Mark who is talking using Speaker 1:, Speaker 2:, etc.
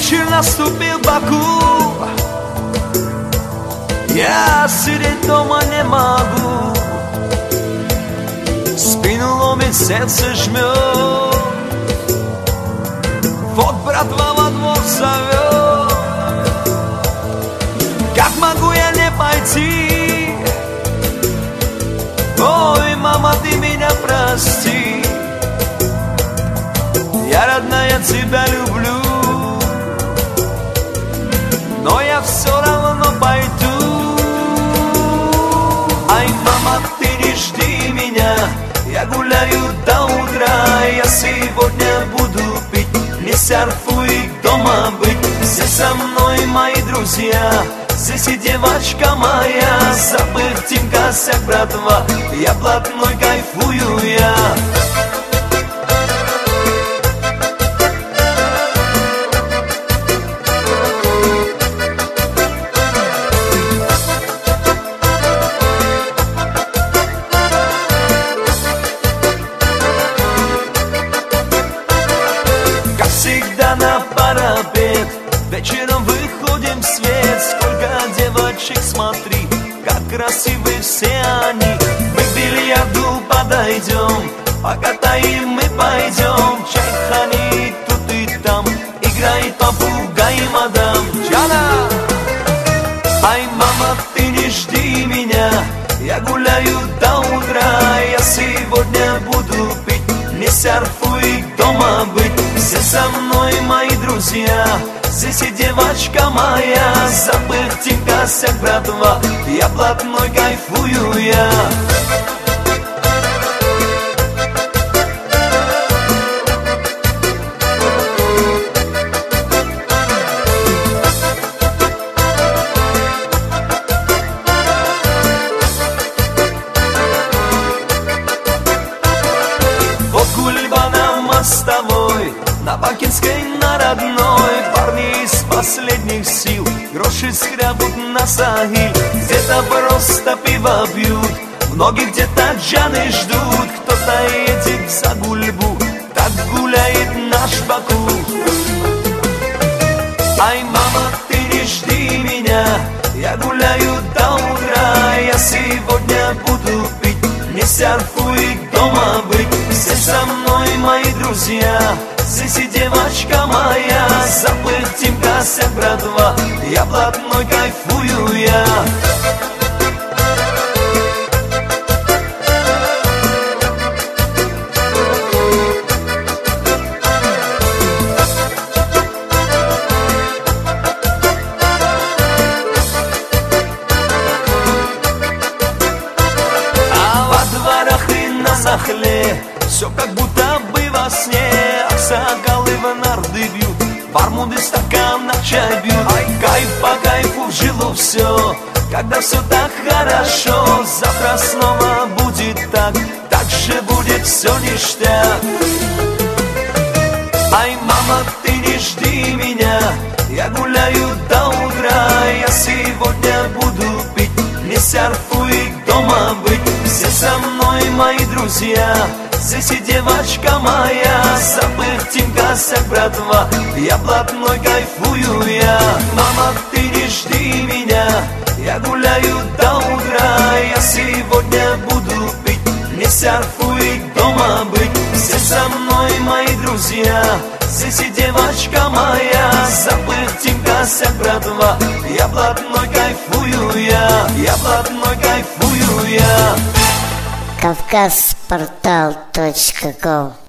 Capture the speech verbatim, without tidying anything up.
Speaker 1: Вечер наступил в Баку, я сидеть дома не могу. Спину ломит, сердце жмет. Вот братва во двор зовет. Как могу я не пойти? Ой, мама, ты меня прости. Я, родная, тебя люблю, но я все равно пойду. Ай, мама, ты не жди меня, я гуляю до утра. Я сегодня буду пить, не серфу и дома быть. Все со мной мои друзья, здесь и девочка моя. Забыл Тимка, вся братва, я блатной, кайфую я. Всегда на парапет, вечером выходим в свет. Сколько девочек, смотри, как красивы все они. Мы к бильярду подойдем, покатаем, мы пойдем. Чайхани тут и там, играет попугай, мадам Джана. Ай, мама, ты не жди меня, я гуляю до утра. Я сегодня буду пить, не серфу и дома быть. Все со мной мои друзья, здесь и девочка моя. Забыл Тимка, вся братва, я блатной, кайфую я. Вот гульба на мостовой, на Бакинской, на родной. Парни из последних сил гроши скрябут на Сахиль. Где-то просто пиво пьют, многие где-то джаны ждут. Кто-то едет за гульбу, так гуляет наш Баку. Ай, мама, ты не жди меня, я гуляю до утра. Я сегодня буду пить, не серфу и дома быть. Все со мной мои друзья, здесь и девочка моя. Забыл Тимка, вся братва, я блатной, кайфую я. А во дворах и на Захле все как будто бы во сне. Аксакалы в нарды бьют, бармуды стакан на чай бьют. Ай, кайф по кайфу в жилу все, когда все так хорошо. Завтра снова будет так, так же будет все ништяк. Ай, мама, ты не жди меня, я гуляю до утра. Я сегодня буду пить, не серфу и дома быть. Все со мной мои друзья, здесь и девочка моя. Забыл Тимка, вся братва, я блатной, кайфую я. Мама, ты не жди меня, я гуляю до утра. Я сегодня буду пить, не серфу и дома быть. Все со мной мои друзья, здесь и девочка моя. Забыл Тимка, вся братва, я блатной, кайфую я. Я блатной, кайфую я.
Speaker 2: Кавказпортал точка ком